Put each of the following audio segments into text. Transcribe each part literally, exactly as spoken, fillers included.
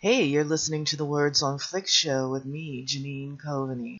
Hey, you're listening to the Words on Flick show with me, Janine Coveney.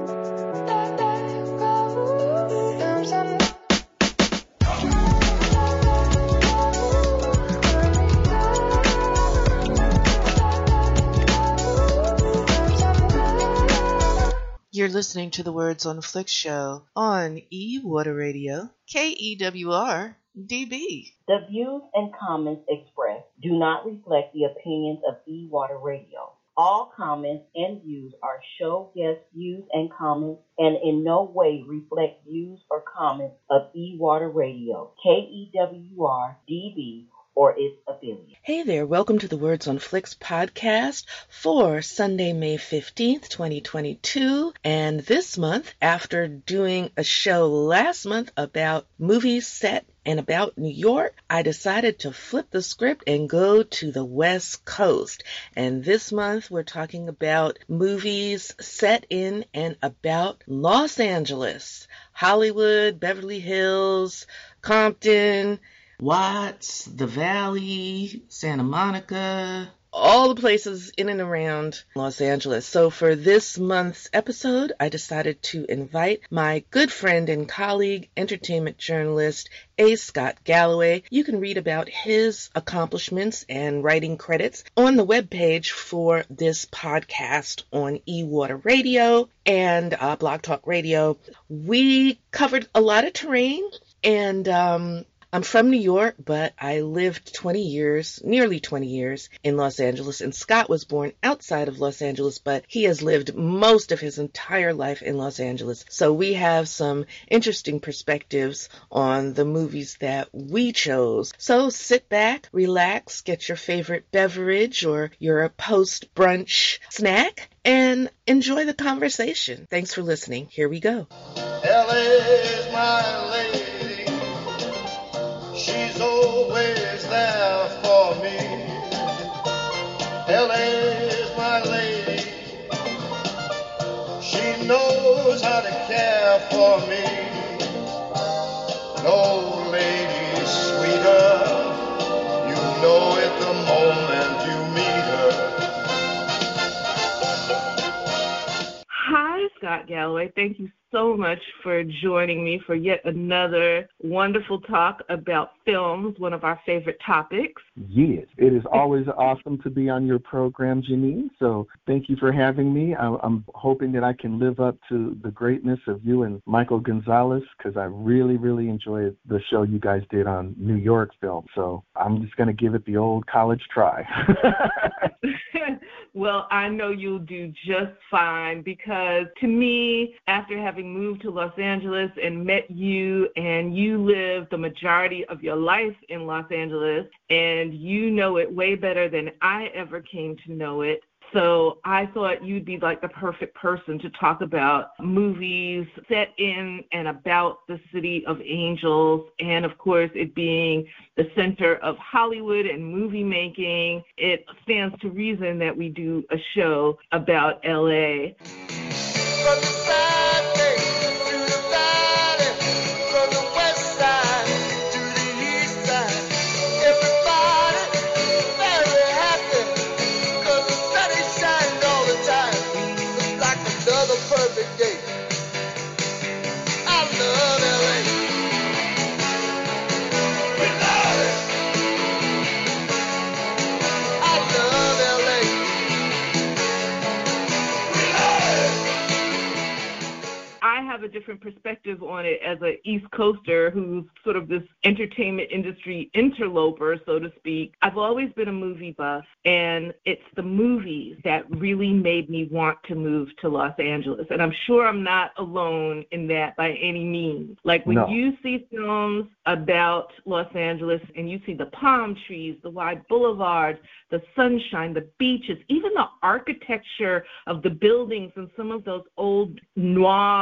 You're listening to the Words on Flick show on E-Water Radio, K E W R D B. The views and comments expressed do not reflect the opinions of E-Water Radio. All comments and views are show guest views and comments and in no way reflect views or comments of E-Water Radio, K E W R D B, or its affiliates. Hey there, welcome to the Words on Flicks podcast for Sunday, May fifteenth, twenty twenty-two. And this month, after doing a show last month about movies set and about New York, I decided to flip the script and go to the West Coast. And this month, we're talking about movies set in and about Los Angeles, Hollywood, Beverly Hills, Compton, Watts, the Valley, Santa Monica, all the places in and around Los Angeles. So for this month's episode, I decided to invite my good friend and colleague, entertainment journalist, A. Scott Galloway. You can read about his accomplishments and writing credits on the webpage for this podcast on E-Water Radio and uh, Blog Talk Radio. We covered a lot of terrain, and um, I'm from New York, but I lived twenty years, nearly twenty years in Los Angeles, and Scott was born outside of Los Angeles, but he has lived most of his entire life in Los Angeles. So we have some interesting perspectives on the movies that we chose. So sit back, relax, get your favorite beverage or your post-brunch snack, and enjoy the conversation. Thanks for listening. Here we go. L A is my lady. She's always there for me. L A is my lady. She knows how to care for me. No lady sweeter. You know it the moment you meet her. Hi, Scott Galloway. Thank you so much for joining me for yet another wonderful talk about films, one of our favorite topics. Yes, it is always awesome to be on your program, Janine. So thank you for having me. I, I'm hoping that I can live up to the greatness of you and Michael Gonzalez, because I really, really enjoyed the show you guys did on New York film. So I'm just going to give it the old college try. Well, I know you'll do just fine, because to me, after having moved to Los Angeles and met you, and you lived the majority of your life in Los Angeles, and you know it way better than I ever came to know it. So I thought you'd be like the perfect person to talk about movies set in and about the City of Angels, and of course it being the center of Hollywood and movie making. It stands to reason that we do a show about L A. From the side to the valley, from the west side to the east side, everybody very happy, 'cause the sun is shining all the time. Looks like another perfect day. I love L A. We love it. I love L A. We love it. I have a different perspective on it as an East Coaster who's sort of this entertainment industry interloper, so to speak. I've always been a movie buff, and it's the movies that really made me want to move to Los Angeles. And I'm sure I'm not alone in that by any means. Like when No. you see films about Los Angeles and you see the palm trees, the wide boulevards, the sunshine, the beaches, even the architecture of the buildings and some of those old noir crime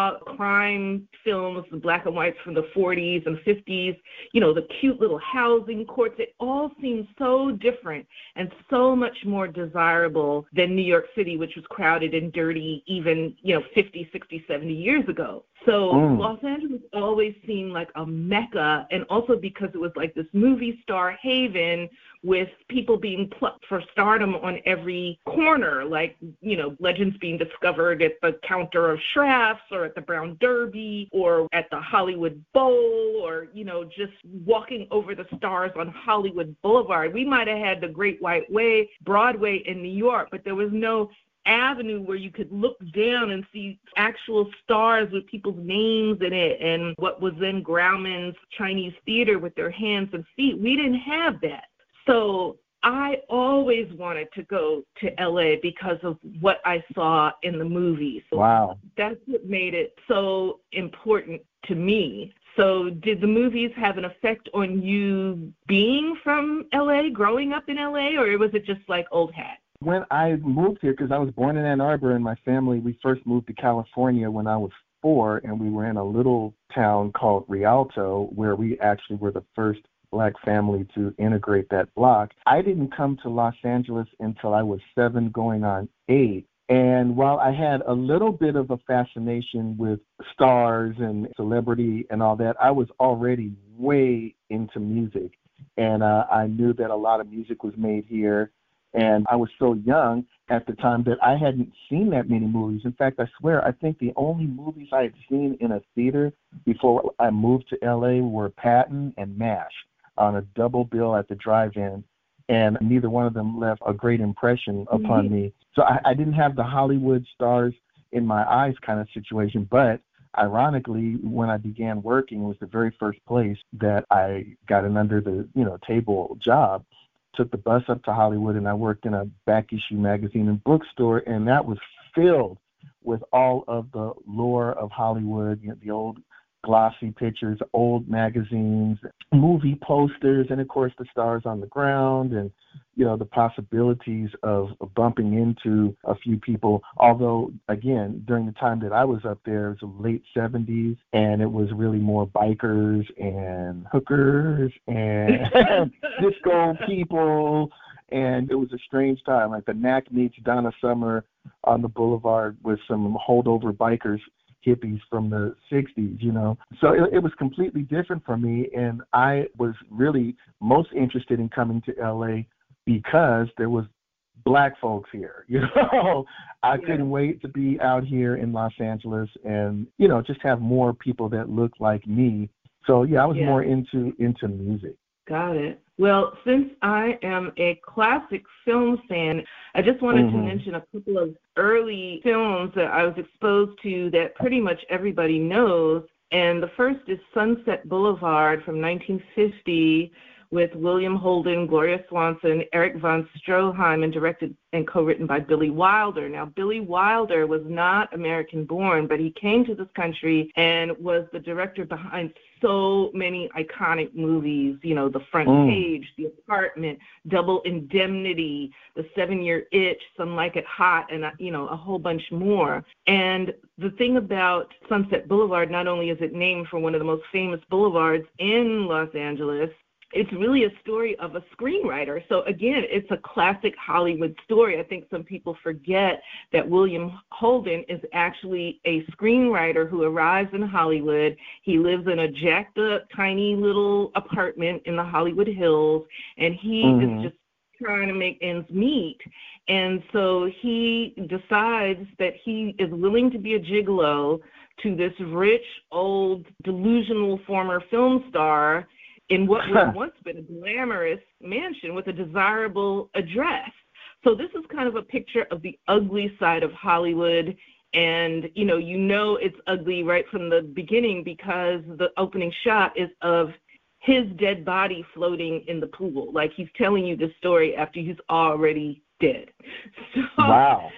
prime films, the black and whites from the forties and fifties, you know, the cute little housing courts, it all seemed so different and so much more desirable than New York City, which was crowded and dirty even, you know, fifty, sixty, seventy years ago. So mm. Los Angeles always seemed like a mecca, and also because it was like this movie star haven with people being plucked for stardom on every corner, like, you know, legends being discovered at the counter of Schrafft's or at the Brown Derby or at the Hollywood Bowl, or, you know, just walking over the stars on Hollywood Boulevard. We might have had the Great White Way, Broadway in New York, but there was no avenue where you could look down and see actual stars with people's names in it and what was then Grauman's Chinese theater with their hands and feet. We didn't have that. So I always wanted to go to L A because of what I saw in the movies. Wow. That's what made it so important to me. So did the movies have an effect on you being from L A, growing up in L A, or was it just like old hat? When I moved here, because I was born in Ann Arbor, and my family, we first moved to California when I was four, and we were in a little town called Rialto, where we actually were the first Black family to integrate that block. I didn't come to Los Angeles until I was seven, going on eight. And while I had a little bit of a fascination with stars and celebrity and all that, I was already way into music. And uh, I knew that a lot of music was made here. And I was so young at the time that I hadn't seen that many movies. In fact, I swear, I think the only movies I had seen in a theater before I moved to L A were Patton and MASH on a double bill at the drive-in, and neither one of them left a great impression upon mm-hmm. me. So I, I didn't have the Hollywood stars in my eyes kind of situation, but ironically, when I began working, it was the very first place that I got an under the, you know, table job. Took the bus up to Hollywood, and I worked in a back issue magazine and bookstore, and that was filled with all of the lore of Hollywood, you know, the old glossy pictures, old magazines, movie posters, and of course the stars on the ground, and you know the possibilities of bumping into a few people. Although again, during the time that I was up there, it was the late seventies, and it was really more bikers and hookers and disco people, and it was a strange time. Like the Knack meets Donna Summer on the boulevard with some holdover bikers, hippies from the sixties, you know. So it, it was completely different for me, and I was really most interested in coming to L A because there was Black folks here, you know. I yeah. couldn't wait to be out here in Los Angeles and, you know, just have more people that looked like me. So, yeah, I was yeah. more into into music. Got it. Well, since I am a classic film fan, I just wanted mm-hmm. to mention a couple of early films that I was exposed to that pretty much everybody knows. And the first is Sunset Boulevard from nineteen fifty with William Holden, Gloria Swanson, Eric von Stroheim, and directed and co-written by Billy Wilder. Now, Billy Wilder was not American-born, but he came to this country and was the director behind so many iconic movies, you know, The Front mm. Page, The Apartment, Double Indemnity, The Seven-Year Itch, Some Like It Hot, and, you know, a whole bunch more. And the thing about Sunset Boulevard, not only is it named for one of the most famous boulevards in Los Angeles, it's really a story of a screenwriter. So again, it's a classic Hollywood story. I think some people forget that William Holden is actually a screenwriter who arrives in Hollywood. He lives in a jacked up, tiny little apartment in the Hollywood Hills, and he mm-hmm. is just trying to make ends meet. And so he decides that he is willing to be a gigolo to this rich, old, delusional former film star in what would have once been a glamorous mansion with a desirable address. So this is kind of a picture of the ugly side of Hollywood. And, you know, you know it's ugly right from the beginning because the opening shot is of his dead body floating in the pool. Like he's telling you this story after he's already dead. So, wow.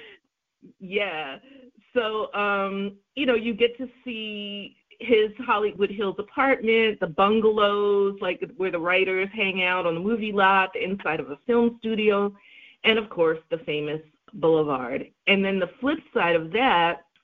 Yeah. So, um, you know, you get to see his Hollywood Hills apartment, the bungalows, like where the writers hang out on the movie lot, the inside of a film studio, and of course the famous Boulevard. And then the flip side of that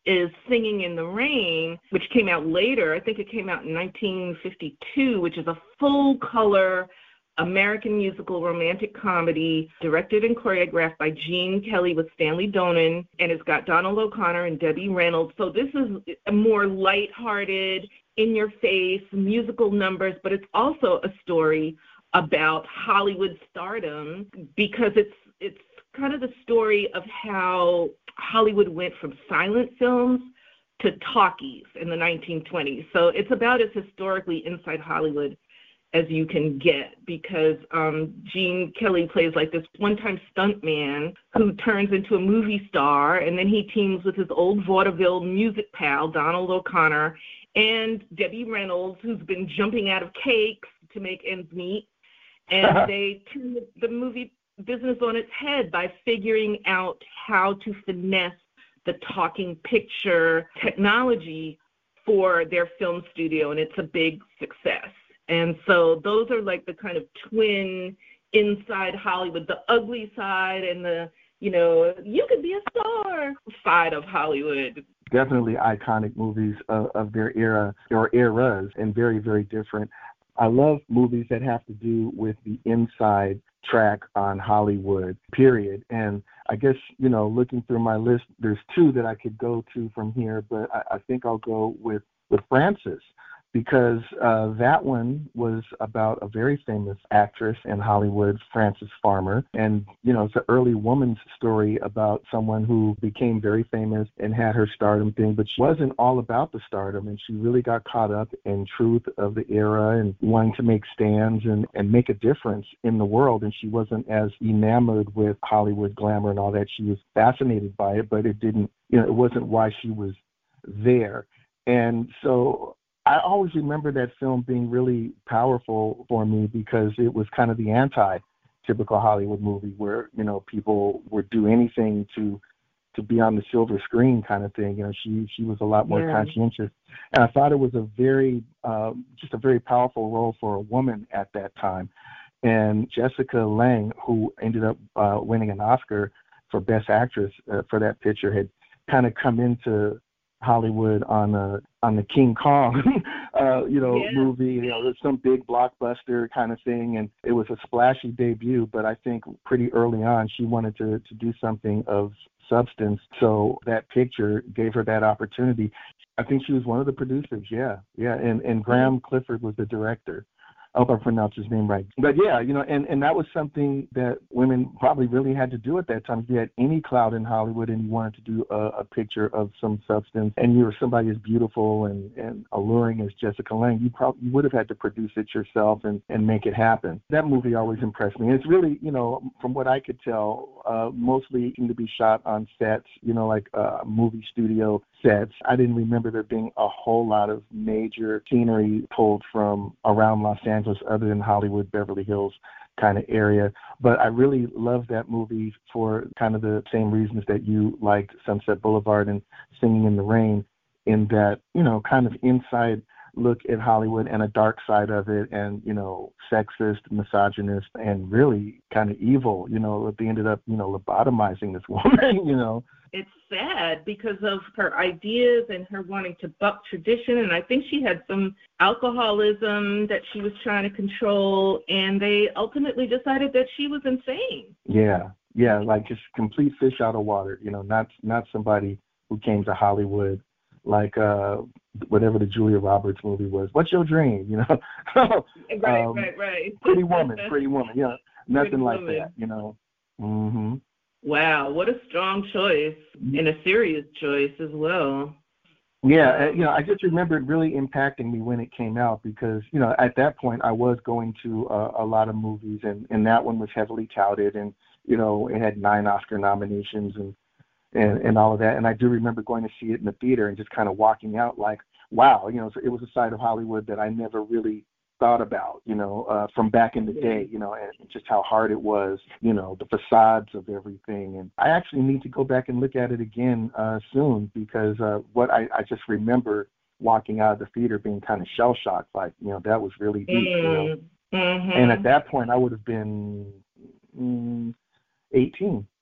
is Singing in the Rain, which came out later. I think it came out in nineteen fifty-two, which is a full-color American musical romantic comedy directed and choreographed by Gene Kelly with Stanley Donen, and it's got Donald O'Connor and Debbie Reynolds. So this is a more lighthearted, in-your-face musical numbers, but it's also a story about Hollywood stardom because it's it's kind of the story of how Hollywood went from silent films to talkies in the nineteen twenties. So it's about as historically inside Hollywood as you can get because um, Gene Kelly plays like this one-time stuntman who turns into a movie star, and then he teams with his old vaudeville music pal, Donald O'Connor, and Debbie Reynolds, who's been jumping out of cakes to make ends meet. And they turn the, the movie business on its head by figuring out how to finesse the talking picture technology for their film studio, and it's a big success. And so those are like the kind of twin inside Hollywood, the ugly side and the, you know, you could be a star side of Hollywood. Definitely iconic movies of, of their era or eras, and very, very different. I love movies that have to do with the inside track on Hollywood, period. And I guess, you know, looking through my list, there's two that I could go to from here, but I, I think I'll go with, with Frances, because uh, that one was about a very famous actress in Hollywood, Frances Farmer. And, you know, it's an early woman's story about someone who became very famous and had her stardom thing, but she wasn't all about the stardom, and she really got caught up in truth of the era and wanting to make stands and, and make a difference in the world. And she wasn't as enamored with Hollywood glamour and all that. She was fascinated by it, but it didn't, you know, it wasn't why she was there. And so I always remember that film being really powerful for me because it was kind of the anti-typical Hollywood movie where, you know, people would do anything to to be on the silver screen kind of thing. You know, she she was a lot more yeah. conscientious. And I thought it was a very, uh, just a very powerful role for a woman at that time. And Jessica Lange, who ended up uh, winning an Oscar for Best Actress uh, for that picture, had kind of come into Hollywood on a on the King Kong, uh, you know, yeah. movie. You know, there's some big blockbuster kind of thing, and it was a splashy debut. But I think pretty early on, she wanted to to do something of substance. So that picture gave her that opportunity. I think she was one of the producers. Yeah, yeah, and and Graham Clifford was the director. I hope I pronounced his name right. But yeah, you know, and, and that was something that women probably really had to do at that time. If you had any clout in Hollywood and you wanted to do a, a picture of some substance and you were somebody as beautiful and, and alluring as Jessica Lange, you probably you would have had to produce it yourself and, and make it happen. That movie always impressed me. It's really, you know, from what I could tell, uh, mostly seemed to be shot on sets, you know, like uh, movie studio sets. I didn't remember there being a whole lot of major scenery pulled from around Los Angeles other than Hollywood, Beverly Hills kind of area. But I really loved that movie for kind of the same reasons that you liked Sunset Boulevard and Singing in the Rain, in that, you know, kind of inside look at Hollywood and a dark side of it, and, you know, sexist, misogynist, and really kind of evil. You know, they ended up, you know, lobotomizing this woman, you know. It's sad because of her ideas and her wanting to buck tradition, and I think she had some alcoholism that she was trying to control, and they ultimately decided that she was insane. Yeah, yeah, like just complete fish out of water, you know, not not somebody who came to Hollywood like uh whatever the Julia Roberts movie was. What's your dream? You know? right, um, right, right. Pretty Woman, Pretty Woman, yeah. Nothing Pretty like woman. that, you know. Mhm. Wow, what a strong choice, and a serious choice as well. Yeah, you know, I just remember it really impacting me when it came out because, you know, at that point I was going to uh, a lot of movies, and, and that one was heavily touted, and, you know, it had nine Oscar nominations and, and, and all of that. And I do remember going to see it in the theater and just kind of walking out like, wow, you know, so it was a side of Hollywood that I never really thought about, you know, uh, from back in the day, you know, and just how hard it was, you know, the facades of everything. And I actually need to go back and look at it again uh, soon because uh, what I, I just remember walking out of the theater being kind of shell-shocked, like, you know, that was really deep, mm-hmm. you know. Mm-hmm. And at that point, I would have been mm, eighteen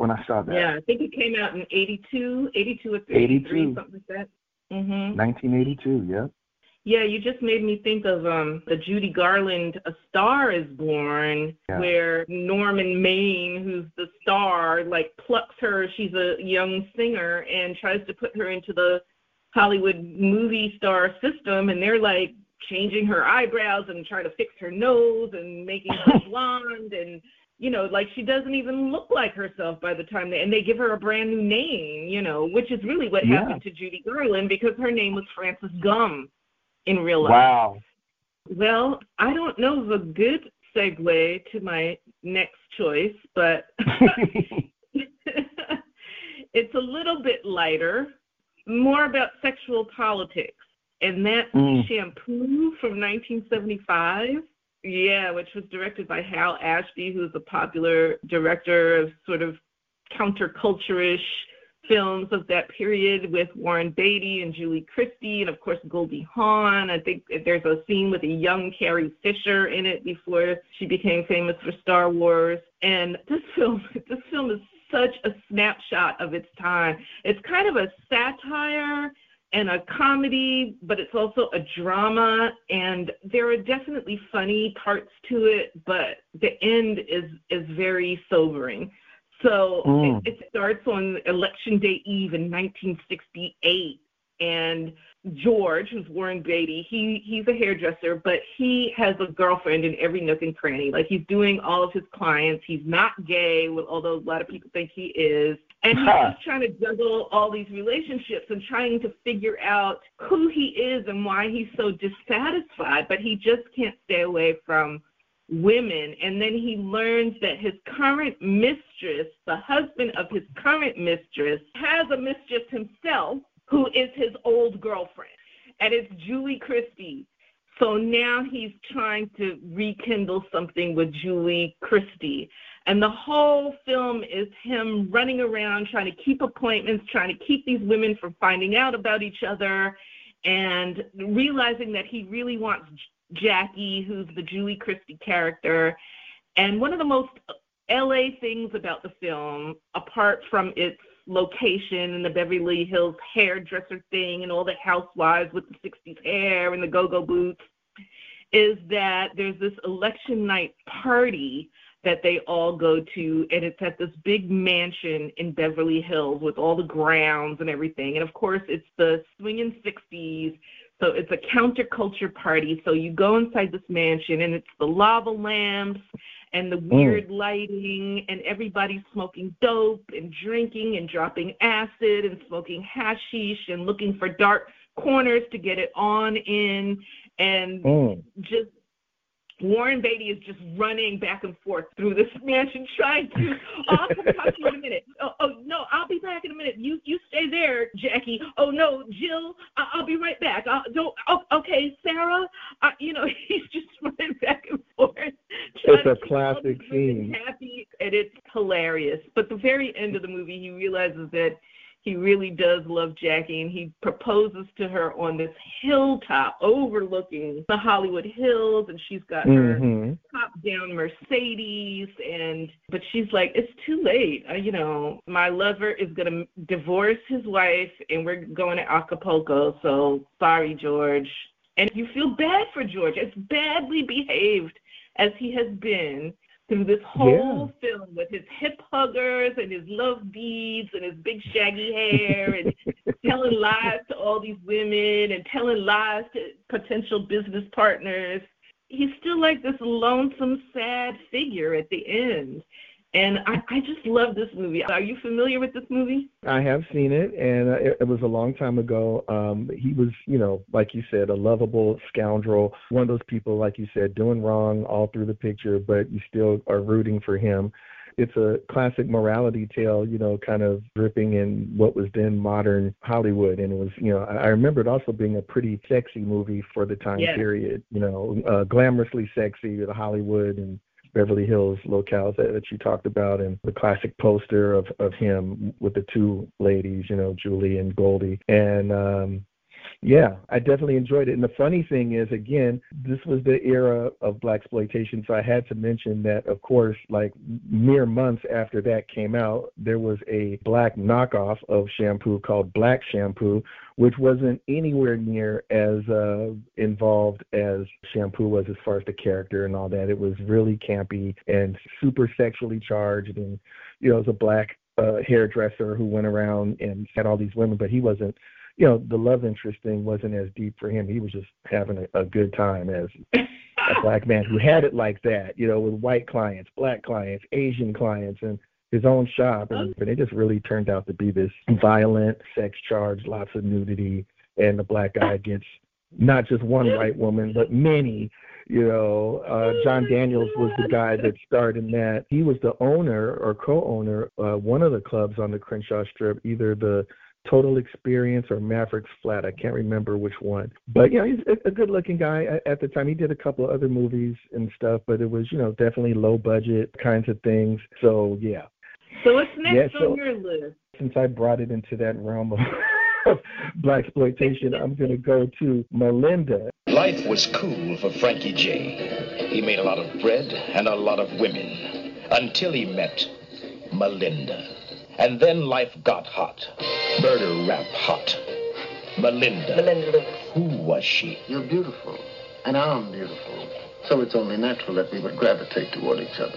when I saw that. Yeah, I think it came out in eighty-two, eighty-two or eighty-three, eighty-two. something like that. Mm-hmm. nineteen eighty-two, yeah. Yeah, you just made me think of um, the Judy Garland A Star is Born, Yeah. where Norman Maine, who's the star, like plucks her, she's a young singer, and tries to put her into the Hollywood movie star system, and they're like changing her eyebrows and trying to fix her nose and making her blonde, and you know, like she doesn't even look like herself by the time they, and they give her a brand new name, you know, which is really what Yeah. happened to Judy Garland, because her name was Frances Gumm in real life. Wow. Well, I don't know of a good segue to my next choice, but it's a little bit lighter, more about sexual politics, and that's Mm. Shampoo from nineteen seventy-five. Yeah, which was directed by Hal Ashby, who's a popular director of sort of counterculture-ish films of that period, with Warren Beatty and Julie Christie and, of course, Goldie Hawn. I think there's a scene with a young Carrie Fisher in it before she became famous for Star Wars. And this film, this film is such a snapshot of its time. It's kind of a satire and a comedy, but it's also a drama, and there are definitely funny parts to it, but the end is is very sobering. So Mm. it, it starts on Election Day Eve in nineteen sixty-eight, and George, who's Warren Beatty, he he's a hairdresser, but he has a girlfriend in every nook and cranny. Like, he's doing all of his clients. He's not gay, although a lot of people think he is. And he's Huh. just trying to juggle all these relationships and trying to figure out who he is and why he's so dissatisfied, but he just can't stay away from women. And then he learns that his current mistress, the husband of his current mistress, has a mistress himself who is his old girlfriend, and it's Julie Christie. So now he's trying to rekindle something with Julie Christie. And the whole film is him running around trying to keep appointments, trying to keep these women from finding out about each other, and realizing that he really wants Jackie, who's the Julie Christie character. And one of the most L A things about the film, apart from its location and the Beverly Hills hairdresser thing and all the housewives with the sixties hair and the go-go boots, is that there's this election night party that they all go to, and it's at this big mansion in Beverly Hills with all the grounds and everything. And of course, it's the swinging sixties, so it's a counterculture party. So you go inside this mansion, and it's the lava lamps and the weird mm. lighting, and everybody's smoking dope and drinking and dropping acid and smoking hashish and looking for dark corners to get it on in, and mm. just Warren Beatty is just running back and forth through this mansion trying to, oh, I'll come talk to you in a minute. Oh, oh, no, I'll be back in a minute. You you stay there, Jackie. Oh, no, Jill, I- I'll be right back. I'll, don't, oh, okay, Sarah. I, you know, he's just running back and forth. It's a classic scene. Happy, and it's hilarious. But the very end of the movie, he realizes that he really does love Jackie, and he proposes to her on this hilltop overlooking the Hollywood Hills, and she's got her mm-hmm. top-down Mercedes, and but she's like, it's too late. Uh, you know, my lover is going to divorce his wife, and we're going to Acapulco, so sorry, George. And you feel bad for George, as badly behaved as he has been through this whole yeah. film, with his hip huggers and his love beads and his big shaggy hair and telling lies to all these women and telling lies to potential business partners. He's still like this lonesome, sad figure at the end. And I, I just love this movie. Are you familiar with this movie? I have seen it, and it, it was a long time ago. Um, he was, you know, like you said, a lovable scoundrel, one of those people, like you said, doing wrong all through the picture, but you still are rooting for him. It's a classic morality tale, you know, kind of dripping in what was then modern Hollywood. And it was, you know, I remember it also being a pretty sexy movie for the time yeah. period, you know, uh, glamorously sexy with Hollywood and Beverly Hills locales that, that you talked about, and the classic poster of, of him with the two ladies, you know, Julie and Goldie. And um, Yeah, I definitely enjoyed it. And the funny thing is, again, this was the era of blaxploitation, so I had to mention that, of course, like mere months after that came out, there was a black knockoff of shampoo called Black Shampoo, which wasn't anywhere near as uh, involved as Shampoo was as far as the character and all that. It was really campy and super sexually charged, and, you know, it was a black uh, hairdresser who went around and had all these women, but he wasn't, you know, the love interest thing wasn't as deep for him. He was just having a, a good time as a black man who had it like that, you know, with white clients, black clients, Asian clients, and his own shop. And, and it just really turned out to be this violent, sex charge, lots of nudity, and the black guy gets not just one white woman, but many. You know, uh, John Daniels was the guy that starred in that. He was the owner or co-owner, uh, one of the clubs on the Crenshaw Strip, either the Total Experience or Maverick's Flat. I can't remember which one. But, you know, he's a, a good-looking guy at, at the time. He did a couple of other movies and stuff, but it was, you know, definitely low-budget kinds of things. So, yeah. So what's next yeah, so, on your list? Since I brought it into that realm of blaxploitation, I'm going to go to Melinda. Life was cool for Frankie J. He made a lot of bread and a lot of women until he met Melinda. And then life got hot. Murder rap hot. Melinda. Melinda Lewis. Who was she? You're beautiful, and I'm beautiful. So it's only natural that we would gravitate toward each other.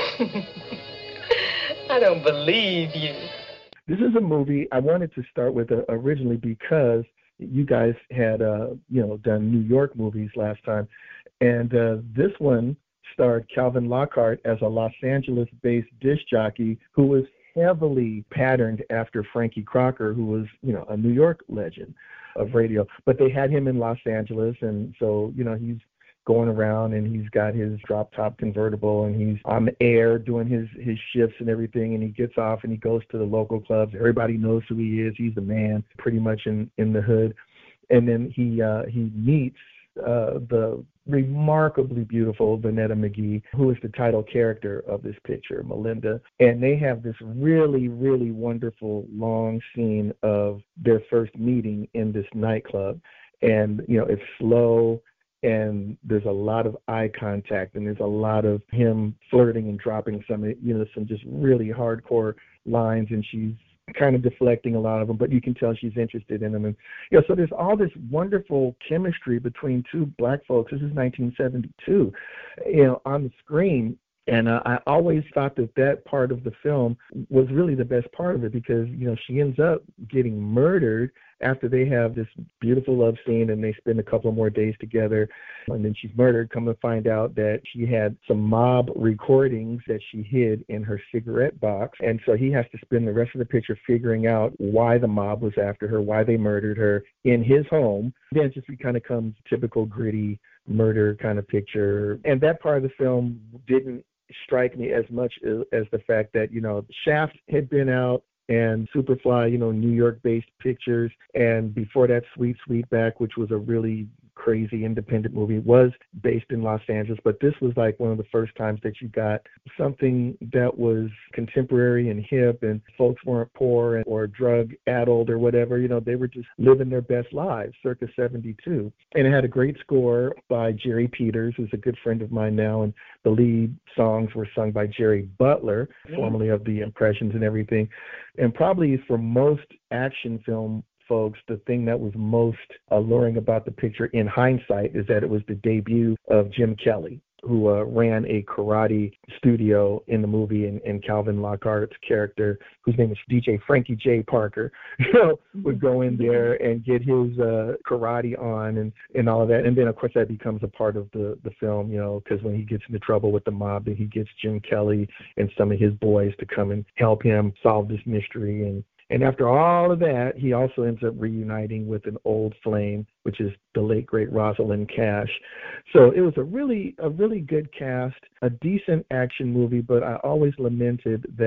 I don't believe you. This is a movie I wanted to start with uh, originally because you guys had, uh, you know, done New York movies last time. And uh, this one starred Calvin Lockhart as a Los Angeles-based disc jockey who was heavily patterned after Frankie Crocker, who was, you know, a New York legend of radio. But they had him in Los Angeles, and so, you know, he's going around and he's got his drop-top convertible and he's on the air doing his, his shifts and everything, and he gets off and he goes to the local clubs. Everybody knows who he is. He's the man pretty much in, in the hood. And then he uh, he meets uh, the remarkably beautiful Vanetta McGee, who is the title character of this picture, Melinda. And they have this really, really wonderful long scene of their first meeting in this nightclub. And, you know, it's slow, and there's a lot of eye contact, and there's a lot of him flirting and dropping some, you know, some just really hardcore lines, and she's kind of deflecting a lot of them, but you can tell she's interested in them. And, you know, so there's all this wonderful chemistry between two black folks. This is nineteen seventy-two, you know, on the screen. And uh, I always thought that that part of the film was really the best part of it because, you know, she ends up getting murdered after they have this beautiful love scene and they spend a couple of more days together. And then she's murdered. Come to find out that she had some mob recordings that she hid in her cigarette box. And so he has to spend the rest of the picture figuring out why the mob was after her, why they murdered her in his home. Then it just kind of comes typical gritty murder kind of picture. And that part of the film didn't strike me as much as, as the fact that, you know, Shaft had been out and Superfly, you know, New York-based pictures. And before that, Sweet Sweetback, which was a really crazy independent movie, was based in Los Angeles. But this was like one of the first times that you got something that was contemporary and hip, and folks weren't poor or drug-addled or whatever. You know, they were just living their best lives, circa seventy-two. And it had a great score by Jerry Peters, who's a good friend of mine now, and the lead songs were sung by Jerry Butler, mm-hmm. formerly of the Impressions and everything. And probably for most action film folks, the thing that was most alluring about the picture in hindsight is that it was the debut of Jim Kelly, who uh, ran a karate studio in the movie, and, and Calvin Lockhart's character, whose name is D J Frankie J. Parker, you know, would go in there and get his uh, karate on and, and all of that. And then, of course, that becomes a part of the, the film, you know, because when he gets into trouble with the mob, then he gets Jim Kelly and some of his boys to come and help him solve this mystery. And And after all of that, he also ends up reuniting with an old flame, which is the late, great Rosalind Cash. So it was a really, a really good cast, a decent action movie, but I always lamented that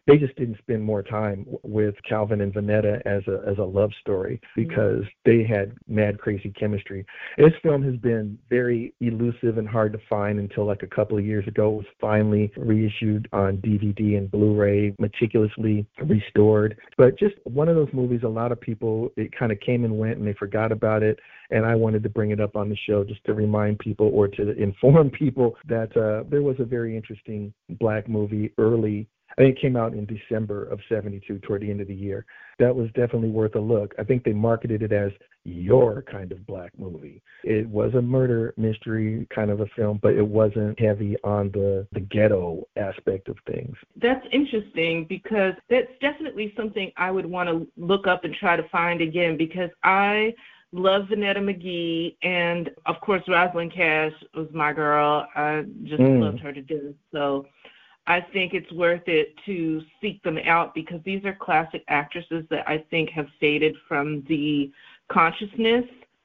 they just didn't spend more time w- with Calvin and Vanetta as a as a love story because they had mad crazy chemistry. This film has been very elusive and hard to find until like a couple of years ago. It was finally reissued on D V D and Blu-ray, meticulously restored. But just one of those movies, a lot of people, it kind of came and went and they forgot about it. And I wanted to bring it up on the show just to remind people or to inform people that uh, there was a very interesting black movie early. I think it came out in December of seventy-two, toward the end of the year. That was definitely worth a look. I think they marketed it as your kind of black movie. It was a murder mystery kind of a film, but it wasn't heavy on the, the ghetto aspect of things. That's interesting because that's definitely something I would want to look up and try to find again because I love Vanetta McGee, and of course Rosalind Cash was my girl. I just mm. loved her to death. So I think it's worth it to seek them out because these are classic actresses that I think have faded from the consciousness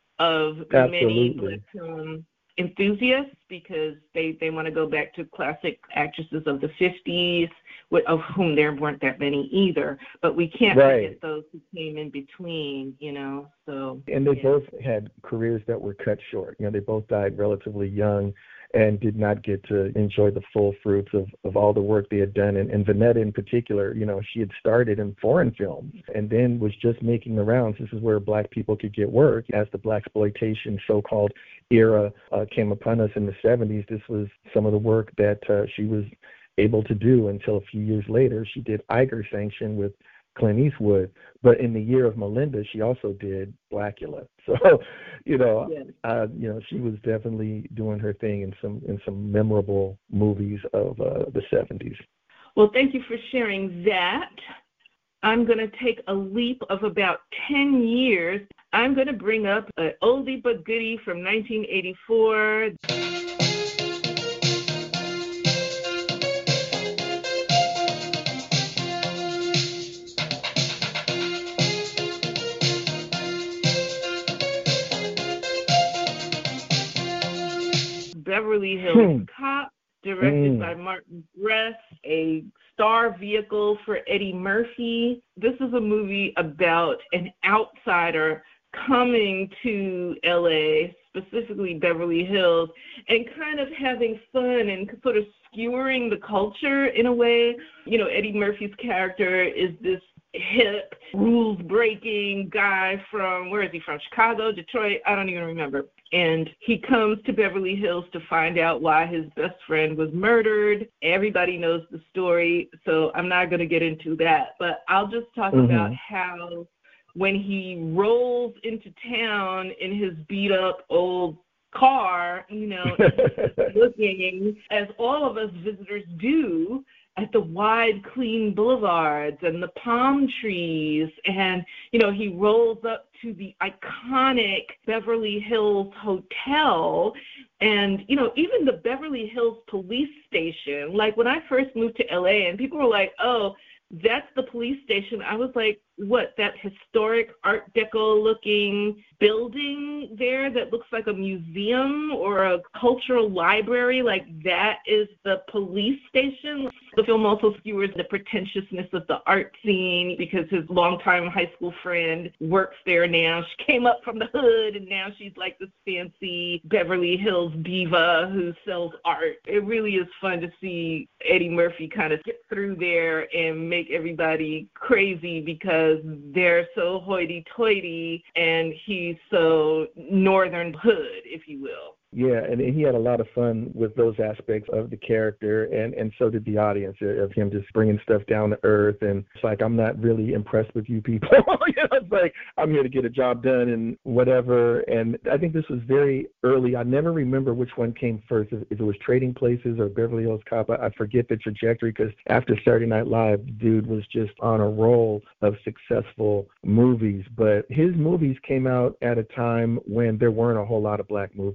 of Absolutely. many black film enthusiasts because they, they want to go back to classic actresses of the fifties, of whom there weren't that many either. But we can't right. forget those who came in between, you know. So And they yeah. both had careers that were cut short. You know, they both died relatively young and did not get to enjoy the full fruits of, of all the work they had done. And, and Vanetta in particular, you know, she had started in foreign films and then was just making the rounds. This is where black people could get work. As the blaxploitation so-called era uh, came upon us in the seventies, this was some of the work that uh, she was able to do until a few years later. She did Eiger Sanction with Clint Eastwood, but in the year of Melinda, she also did Blackula. So, you know, yeah. uh, you know, she was definitely doing her thing in some in some memorable movies of uh, the seventies. Well, thank you for sharing that. I'm going to take a leap of about ten years. I'm going to bring up an oldie but goodie from nineteen eighty-four. Beverly Hills hmm. Cop, directed mm. by Martin Brest, a star vehicle for Eddie Murphy. This is a movie about an outsider coming to L A, specifically Beverly Hills, and kind of having fun and sort of skewering the culture in a way. You know, Eddie Murphy's character is this hip, rules-breaking guy from, where is he from, Chicago, Detroit? I don't even remember. And he comes to Beverly Hills to find out why his best friend was murdered. Everybody knows the story, so I'm not going to get into that. But I'll just talk mm-hmm. about how when he rolls into town in his beat-up old car, you know, looking, as all of us visitors do, at the wide, clean boulevards and the palm trees. And, you know, he rolls up to the iconic Beverly Hills Hotel. And, you know, even the Beverly Hills police station, like when I first moved to L A and people were like, oh, that's the police station. I was like, what, that historic Art Deco looking building there that looks like a museum or a cultural library, like that is the police station? The film also skewers the pretentiousness of the art scene because his longtime high school friend works there now. She came up from the hood and now she's like this fancy Beverly Hills diva who sells art. It really is fun to see Eddie Murphy kind of get through there and make everybody crazy because they're so hoity-toity and he's so northern hood, if you will. Yeah, and he had a lot of fun with those aspects of the character, and, and so did the audience, of him just bringing stuff down to earth. And it's like, I'm not really impressed with you people. You know, it's like, I'm here to get a job done and whatever. And I think this was very early. I never remember which one came first, if, if it was Trading Places or Beverly Hills Cop. I, I forget the trajectory because after Saturday Night Live, the dude was just on a roll of successful movies. But his movies came out at a time when there weren't a whole lot of black movies, and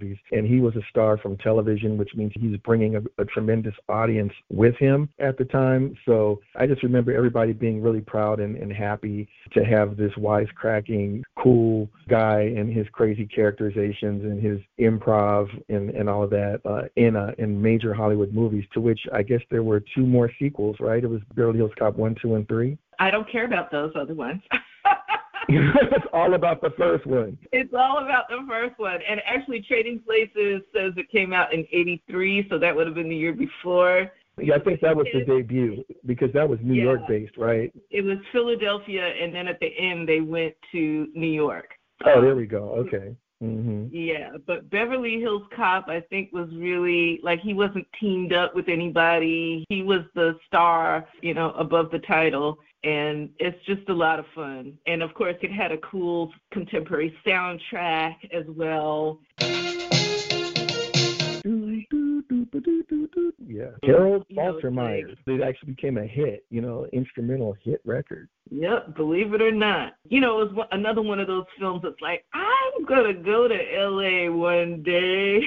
he was a star from television, which means he's bringing a, a tremendous audience with him at the time. So I just remember everybody being really proud and, and happy to have this wisecracking, cool guy and his crazy characterizations and his improv and, and all of that uh, in a, in major Hollywood movies, to which I guess there were two more sequels, right? It was Beverly Hills Cop one, two, and three. I don't care about those other ones. It's all about the first one. It's all about the first one. And actually, Trading Places says it came out in eighty-three, so that would have been the year before. Yeah, I think that was the debut because that was New yeah. York based, right? It was Philadelphia, and then at the end they went to New York. Oh, there we go. Okay. Mm-hmm. Yeah, but Beverly Hills Cop, I think, was really, like, he wasn't teamed up with anybody. He was the star, you know, above the title, and it's just a lot of fun. And, of course, it had a cool contemporary soundtrack as well. Yeah, Harold Faltermeyer. It actually became a hit, you know, instrumental hit record. Yep, believe it or not. You know, it was another one of those films that's like, I'm going to go to L A one day.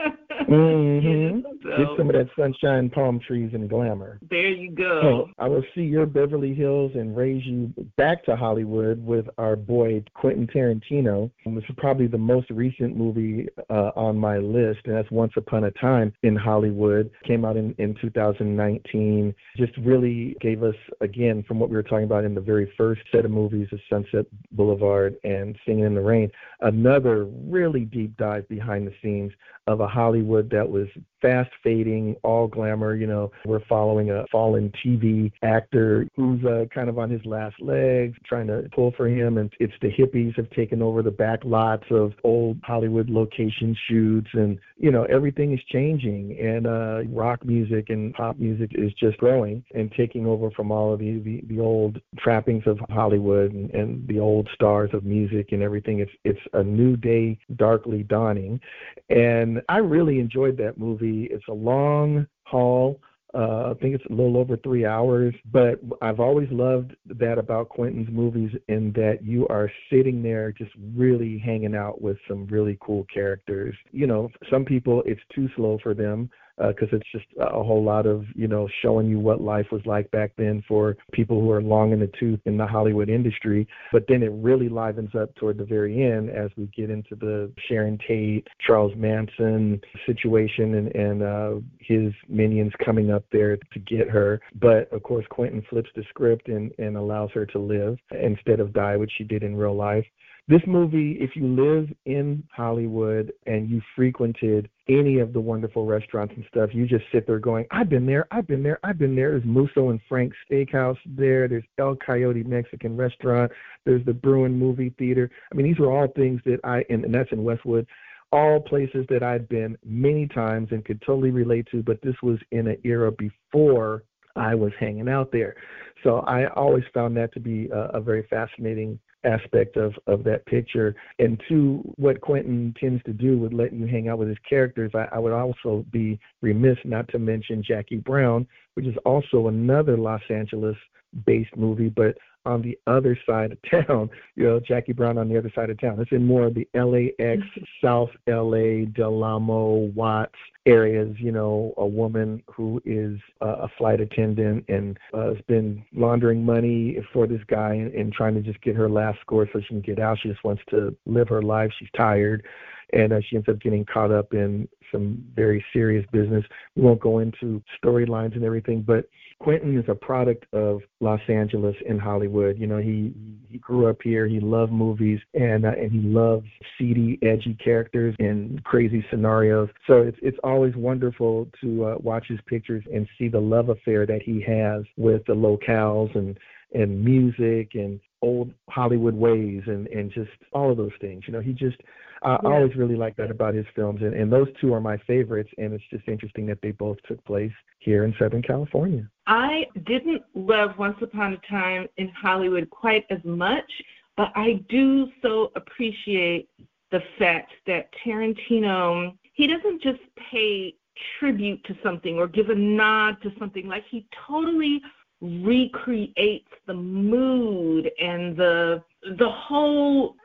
Mm-hmm. So, get some of that sunshine, palm trees, and glamour. There you go. So I will see your Beverly Hills and raise you back to Hollywood with our boy Quentin Tarantino. This is probably the most recent movie uh, on my list, and that's Once Upon a Time in Hollywood. Came out in, in two thousand nineteen. Just really gave us, again, from what we were talking about in the very first set of movies of Sunset Boulevard and Singing in the Rain, another really deep dive behind the scenes of a Hollywood that was fast fading, all glamour. You know, we're following a fallen T V actor who's uh, kind of on his last legs, trying to pull for him, and it's the hippies have taken over the back lots of old Hollywood location shoots, and you know, everything is changing, and uh, rock music and pop music is just growing and taking over from all of the the, the old trappings of Hollywood and, and the old stars of music and everything. It's it's a new day darkly dawning, and I really enjoyed that movie. It's a long haul. Uh, I think it's a little over three hours, but I've always loved that about Quentin's movies, in that you are sitting there just really hanging out with some really cool characters. You know, some people, it's too slow for them, because uh, it's just a whole lot of, you know, showing you what life was like back then for people who are long in the tooth in the Hollywood industry. But then it really livens up toward the very end as we get into the Sharon Tate, Charles Manson situation and, and uh, his minions coming up there to get her. But, of course, Quentin flips the script and, and allows her to live instead of die, which she did in real life. This movie, if you live in Hollywood and you frequented any of the wonderful restaurants and stuff, you just sit there going, I've been there, I've been there, I've been there. There's Musso and Frank's Steakhouse there. There's El Coyote Mexican Restaurant. There's the Bruin Movie Theater. I mean, these are all things that I, and, and that's in Westwood, all places that I'd been many times and could totally relate to, but this was in an era before I was hanging out there. So I always found that to be a, a very fascinating aspect of, of that picture. And two, what Quentin tends to do with letting you hang out with his characters, I, I would also be remiss not to mention Jackie Brown, which is also another Los Angeles-based movie, but on the other side of town, you know, Jackie Brown on the other side of town. It's in more of the L A X, South L A, Del Amo, Watts areas, you know, a woman who is uh, a flight attendant and uh, has been laundering money for this guy and, and trying to just get her last score so she can get out. She just wants to live her life. She's tired. And uh, she ends up getting caught up in some very serious business. We won't go into storylines and everything, but Quentin is a product of Los Angeles and Hollywood. You know, he he grew up here. He loved movies, and uh, and he loves seedy, edgy characters and crazy scenarios. So it's it's always wonderful to uh, watch his pictures and see the love affair that he has with the locales and and music and old Hollywood ways and, and just all of those things. You know, he just, uh, yeah. I always really like that about his films. And, and those two are my favorites. And it's just interesting that they both took place here in Southern California. I didn't love Once Upon a Time in Hollywood quite as much, but I do so appreciate the fact that Tarantino, he doesn't just pay tribute to something or give a nod to something. Like, he totally recreates the mood and the the whole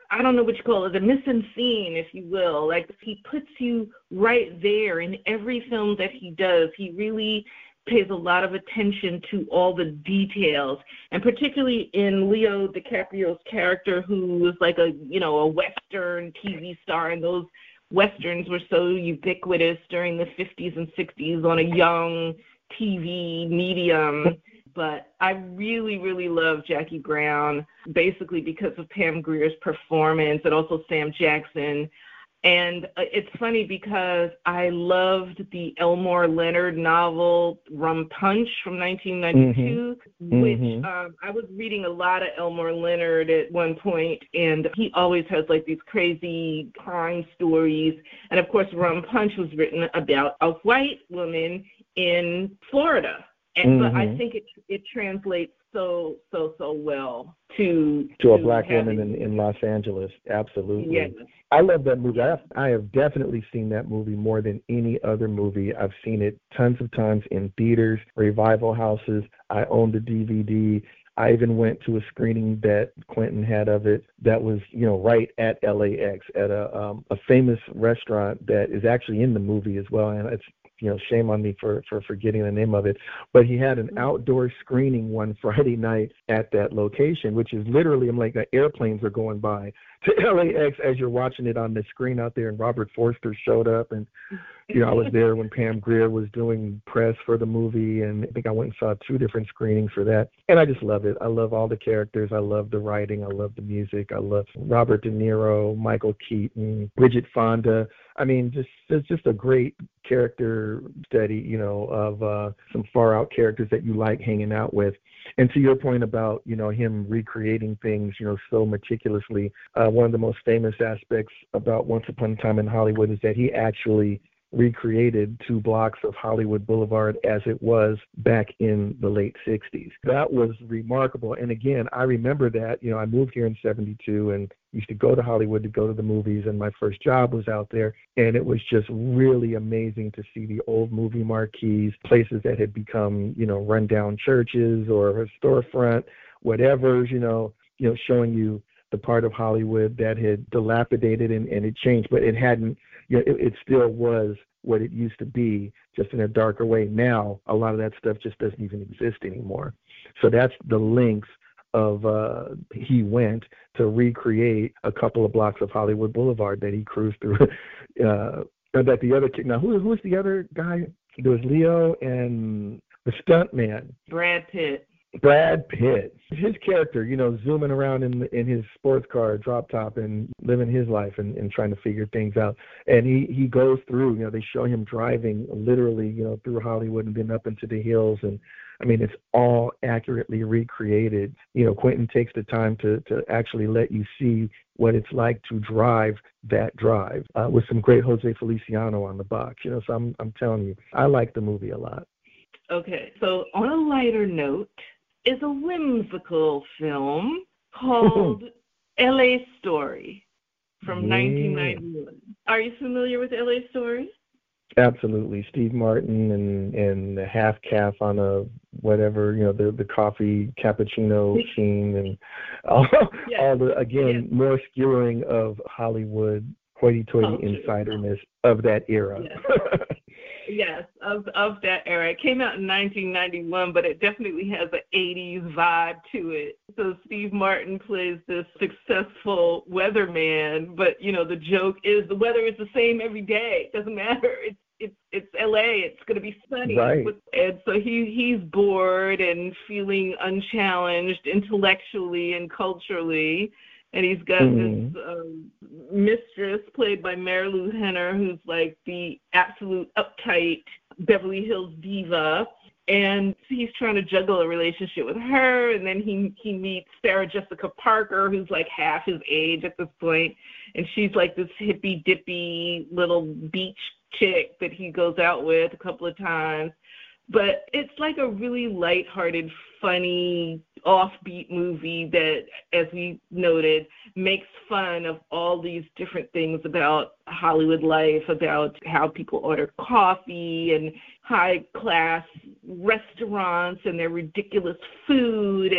I don't know what you call it, the mise en scene, if you will. Like, he puts you right there in every film that he does. He really pays a lot of attention to all the details, and particularly in Leo DiCaprio's character, who was like a, you know, a Western T V star, and those Westerns were so ubiquitous during the fifties and sixties on a young T V medium. But I really, really love Jackie Brown, basically because of Pam Grier's performance and also Sam Jackson. And it's funny because I loved the Elmore Leonard novel Rum Punch from nineteen ninety-two, mm-hmm. which mm-hmm. Um, I was reading a lot of Elmore Leonard at one point, and he always has like these crazy crime stories. And of course, Rum Punch was written about a white woman in Florida. And, mm-hmm. But I think it it translates so, so, so well to... To a to black having, woman in, in Los Angeles, absolutely. Yes. I love that movie. I have, I have definitely seen that movie more than any other movie. I've seen it tons of times in theaters, revival houses. I owned the D V D. I even went to a screening that Quentin had of it that was, you know, right at L A X at a um, a famous restaurant that is actually in the movie as well. And it's, you know, shame on me for, for forgetting the name of it. But he had an outdoor screening one Friday night at that location, which is literally, I'm like, the airplanes are going by to L A X as you're watching it on the screen out there. And Robert Forster showed up. And, you know, I was there when Pam Grier was doing press for the movie. And I think I went and saw two different screenings for that. And I just love it. I love all the characters. I love the writing. I love the music. I love Robert De Niro, Michael Keaton, Bridget Fonda. I mean, just it's just a great character study, you know, of uh, some far out characters that you like hanging out with. And to your point about, you know, him recreating things, you know, so meticulously, uh, one of the most famous aspects about Once Upon a Time in Hollywood is that he actually recreated two blocks of Hollywood Boulevard as it was back in the late sixties. That was remarkable. And again, I remember that, you know, I moved here in seventy-two and used to go to Hollywood to go to the movies, and my first job was out there. And it was just really amazing to see the old movie marquees, places that had become, you know, rundown churches or a storefront, whatever, you know, you know, showing you the part of Hollywood that had dilapidated and, and it changed, but it hadn't, you know, it, it still was what it used to be, just in a darker way. Now, a lot of that stuff just doesn't even exist anymore. So that's the lengths of uh, he went to recreate a couple of blocks of Hollywood Boulevard that he cruised through. uh, that the other kid, now who who's the other guy? There was Leo and the stunt man. Brad Pitt. Brad Pitt, his character, you know, zooming around in in his sports car, drop top, and living his life and, and trying to figure things out. And he, he goes through, you know, they show him driving literally, you know, through Hollywood and then up into the hills. And I mean, it's all accurately recreated. You know, Quentin takes the time to, to actually let you see what it's like to drive that drive uh, with some great Jose Feliciano on the box. You know, so I'm I'm telling you, I like the movie a lot. Okay, so on a lighter note, is a whimsical film called L A Story from yeah. nineteen ninety-one. Are you familiar with L A Story? Absolutely. Steve Martin and, and the half calf on a whatever, you know, the, the coffee cappuccino scene and all, yes. all the, again, yes. more skewering of Hollywood hoity-toity insiderness of that era. Yes. Yes, of of that era. It came out in nineteen ninety-one, but it definitely has an eighties vibe to it. So Steve Martin plays this successful weatherman, but, you know, the joke is the weather is the same every day. It doesn't matter. It's it's it's L A. It's going to be sunny. Right. And so he he's bored and feeling unchallenged intellectually and culturally. And he's got mm-hmm. this um, mistress played by Mary Lou Henner, who's like the absolute uptight Beverly Hills diva. And he's trying to juggle a relationship with her. And then he, he meets Sarah Jessica Parker, who's like half his age at this point. And she's like this hippy-dippy little beach chick that he goes out with a couple of times. But it's like a really lighthearted, funny, offbeat movie that, as we noted, makes fun of all these different things about Hollywood life, about how people order coffee and high-class restaurants and their ridiculous food. And,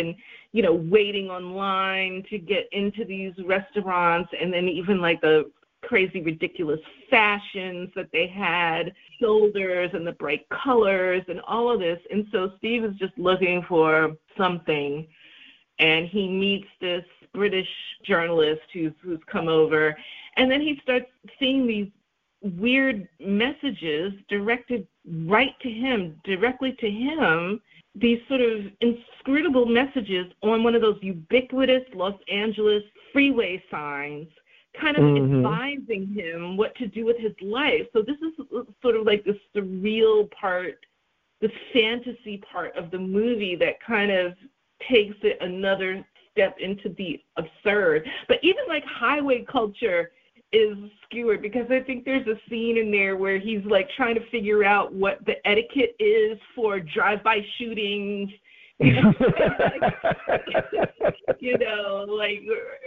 you know, waiting online to get into these restaurants, and then even like the crazy, ridiculous fashions that they had, shoulders and the bright colors and all of this. And so Steve is just looking for something, and he meets this British journalist who's who's come over, and then he starts seeing these weird messages directed right to him, directly to him, these sort of inscrutable messages on one of those ubiquitous Los Angeles freeway signs, kind of mm-hmm. advising him what to do with his life. So this is sort of like the surreal part, the fantasy part of the movie that kind of takes it another step into the absurd. But even like highway culture is skewered, because I think there's a scene in there where he's like trying to figure out what the etiquette is for drive-by shootings. You know, like, you know, like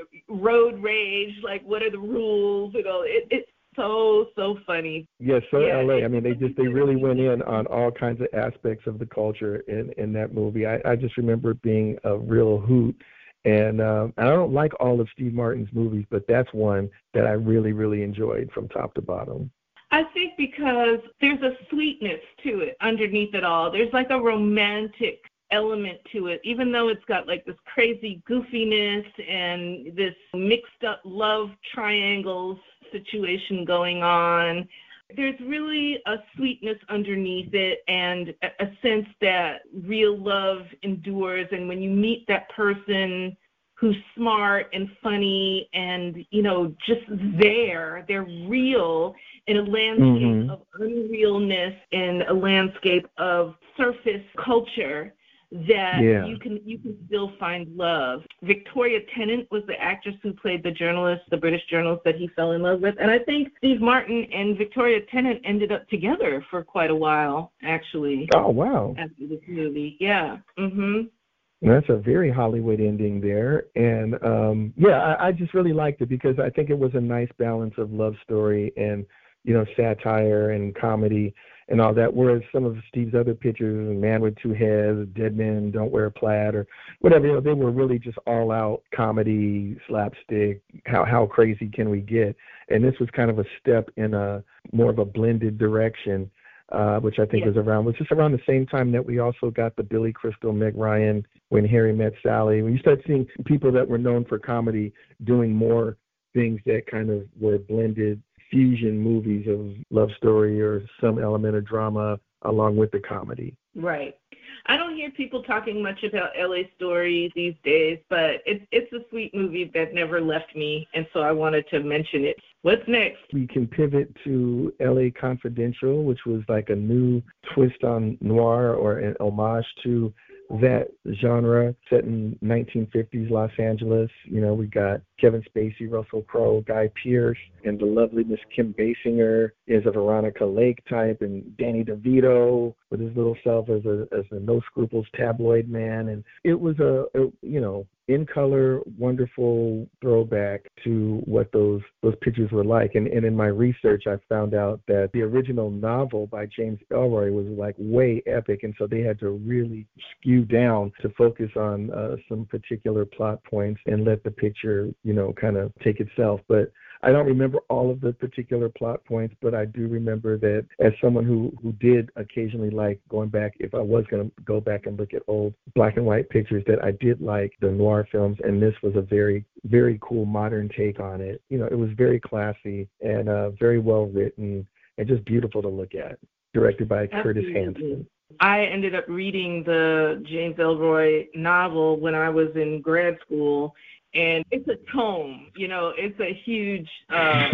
road rage, like what are the rules? You know, it, it's so, so funny. Yes, so yeah, L A. I mean, they just, they really went in on all kinds of aspects of the culture in, in that movie. I, I just remember it being a real hoot. And um, I don't like all of Steve Martin's movies, but that's one that I really, really enjoyed from top to bottom. I think because there's a sweetness to it underneath it all. There's like a romantic element to it, even though it's got like this crazy goofiness and this mixed up love triangles situation going on. There's really a sweetness underneath it, and a, a sense that real love endures. And when you meet that person who's smart and funny and, you know, just there, they're real in a landscape mm-hmm. of unrealness, in a landscape of surface culture, that yeah. you can you can still find love. Victoria Tennant was the actress who played the journalist, the British journalist that he fell in love with. And I think Steve Martin and Victoria Tennant ended up together for quite a while, actually. Oh, wow. After this movie, yeah. Mm-hmm. That's a very Hollywood ending there. And, um, yeah, I, I just really liked it because I think it was a nice balance of love story and, you know, satire and comedy and all that, whereas some of Steve's other pictures, Man with Two Heads, Dead Men Don't Wear Plaid, or whatever, you know, they were really just all-out comedy, slapstick, how how crazy can we get? And this was kind of a step in a more of a blended direction, uh, which I think yeah. was around, was just around the same time that we also got the Billy Crystal, Meg Ryan, When Harry Met Sally. When you start seeing people that were known for comedy doing more things that kind of were blended fusion movies of love story or some element of drama along with the comedy. Right. I don't hear people talking much about L A Story these days, but it's it's a sweet movie that never left me, and so I wanted to mention it. What's next? We can pivot to L A Confidential, which was like a new twist on noir or an homage to that genre, set in nineteen fifties Los Angeles. You know, we got Kevin Spacey, Russell Crowe, Guy Pearce, and the lovely Miss Kim Basinger is a Veronica Lake type, and Danny DeVito with his little self as a as a no scruples tabloid man. And it was a, a you know, in color, wonderful throwback to what those those pictures were like. And, and in my research, I found out that the original novel by James Ellroy was like way epic, and so they had to really skew down to focus on uh, some particular plot points and let the picture, you know, kind of take itself. But I don't remember all of the particular plot points, but I do remember that as someone who, who did occasionally like going back, if I was going to go back and look at old black and white pictures, that I did like the noir films, and this was a very, very cool modern take on it. You know, it was very classy and uh, very well written and just beautiful to look at, directed by Absolutely. Curtis Hanson. I ended up reading the James Ellroy novel when I was in grad school, and it's a tome, you know, it's a huge uh,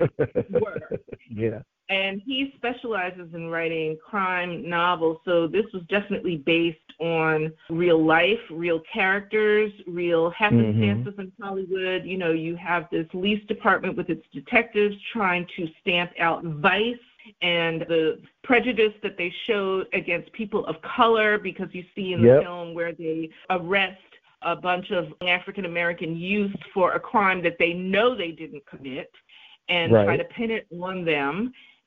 work. Yeah. And he specializes in writing crime novels, so this was definitely based on real life, real characters, real happenstances mm-hmm. in Hollywood. You know, you have this police department with its detectives trying to stamp out vice and the prejudice that they showed against people of color, because you see in the yep. film where they arrest a bunch of African-American youth for a crime that they know they didn't commit and right. try to pin it on them.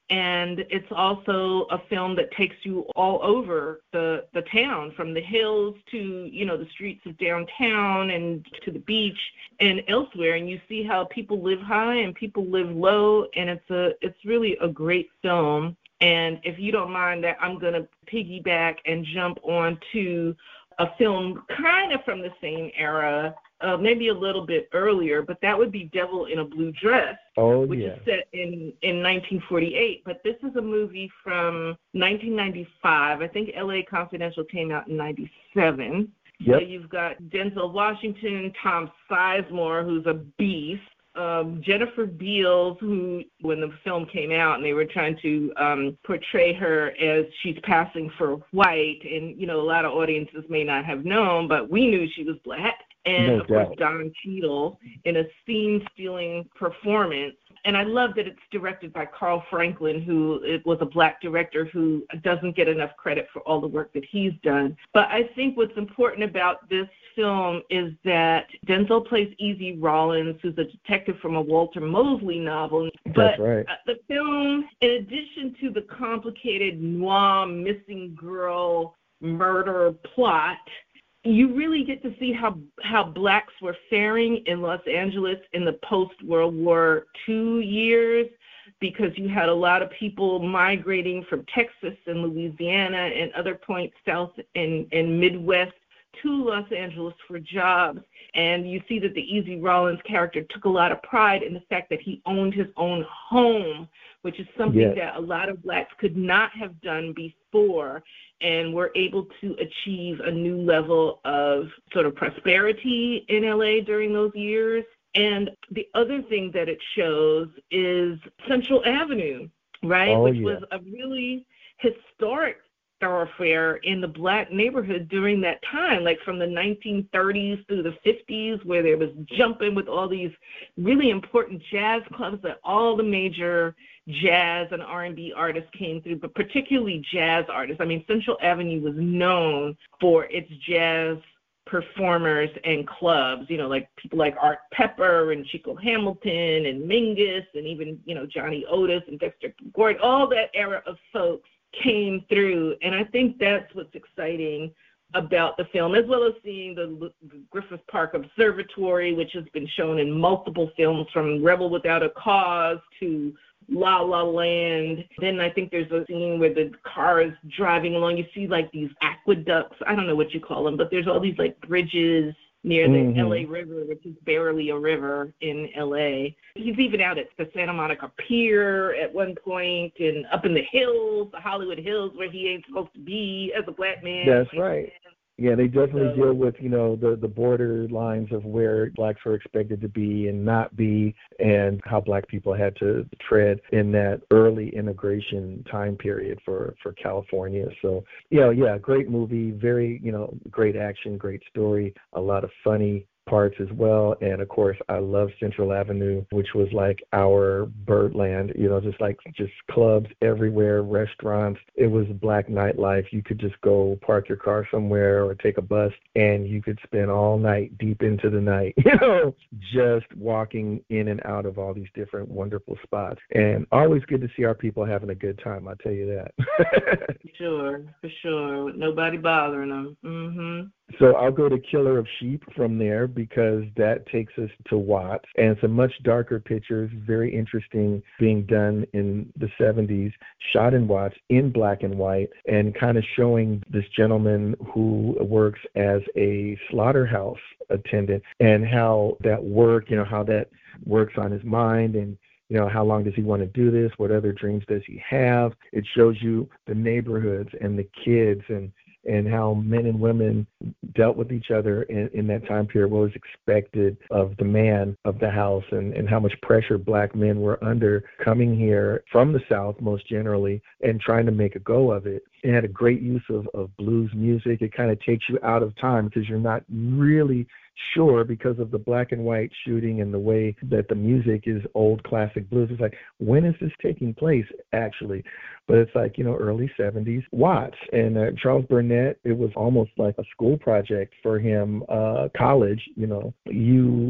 And it's also a film that takes you all over the, the town, from the hills to, you know, the streets of downtown and to the beach and elsewhere. And you see how people live high and people live low. And it's a it's really a great film. And if you don't mind that, I'm going to piggyback and jump on to a film kind of from the same era, uh, maybe a little bit earlier, but that would be Devil in a Blue Dress, oh, which yeah. is set in, in nineteen forty-eight. But this is a movie from nineteen ninety-five. I think L A Confidential came out in ninety-seven. Yep. So you've got Denzel Washington, Tom Sizemore, who's a beast, Um, Jennifer Beals, who, when the film came out and they were trying to um, portray her as she's passing for white, and, you know, a lot of audiences may not have known, but we knew she was black. And, no of course, doubt. Don Cheadle in a scene-stealing performance. And I love that it's directed by Carl Franklin, who it was a black director who doesn't get enough credit for all the work that he's done. But I think what's important about this film is that Denzel plays Easy Rawlins, who's a detective from a Walter Mosley novel. That's but right. The film, in addition to the complicated noir missing girl murder plot, you really get to see how how blacks were faring in Los Angeles in the post-World War Two years, because you had a lot of people migrating from Texas and Louisiana and other points south and, and Midwest to Los Angeles for jobs. And you see that the Easy Rawlins character took a lot of pride in the fact that he owned his own home, which is something yes. that a lot of blacks could not have done before, and were able to achieve a new level of sort of prosperity in L A during those years. And the other thing that it shows is Central Avenue, right, oh, which yeah. was a really historic thoroughfare in the black neighborhood during that time, like from the nineteen thirties through the fifties, where there was jumping with all these really important jazz clubs that all the major jazz and R and B artists came through, but particularly jazz artists. I mean, Central Avenue was known for its jazz performers and clubs, you know, like people like Art Pepper and Chico Hamilton and Mingus and even, you know, Johnny Otis and Dexter Gordon. All that era of folks came through, and I think that's what's exciting about the film, as well as seeing the Griffith Park Observatory, which has been shown in multiple films, from Rebel Without a Cause to La La Land. Then I think there's a scene where the car is driving along. You see like these aqueducts. I don't know what you call them, but there's all these like bridges near the mm-hmm. L A River, which is barely a river in L A. He's even out at the Santa Monica Pier at one point, and up in the hills, the Hollywood Hills, where he ain't supposed to be as a black man. That's right. Yeah, they definitely So- deal with, you know, the, the border lines of where blacks were expected to be and not be, and how black people had to tread in that early immigration time period for, for California. So, yeah, yeah, great movie, very, you know, great action, great story, a lot of funny parts as well. And of course, I love Central Avenue, which was like our Birdland, you know, just like just clubs everywhere, restaurants. It was black nightlife. You could just go park your car somewhere or take a bus, and you could spend all night, deep into the night, you know, just walking in and out of all these different wonderful spots. And always good to see our people having a good time, I'll tell you that. For sure, for sure. With nobody bothering them. Mm-hmm. So I'll go to Killer of Sheep from there, because that takes us to Watts, and some much darker pictures, very interesting, being done in the seventies, shot in Watts in black and white, and kind of showing this gentleman who works as a slaughterhouse attendant, and how that work, you know, how that works on his mind, and you know, how long does he want to do this? What other dreams does he have? It shows you the neighborhoods and the kids, and and how men and women dealt with each other in, in that time period, what was expected of the man of the house, and, and how much pressure black men were under coming here from the South most generally and trying to make a go of it. It had a great use of, of blues music. It kind of takes you out of time, because you're not really sure, because of the black and white shooting and the way that the music is old classic blues. It's like, when is this taking place, actually? But it's like, you know, early seventies. Watts and uh, Charles Burnett, it was almost like a school project for him, uh, college, you know. You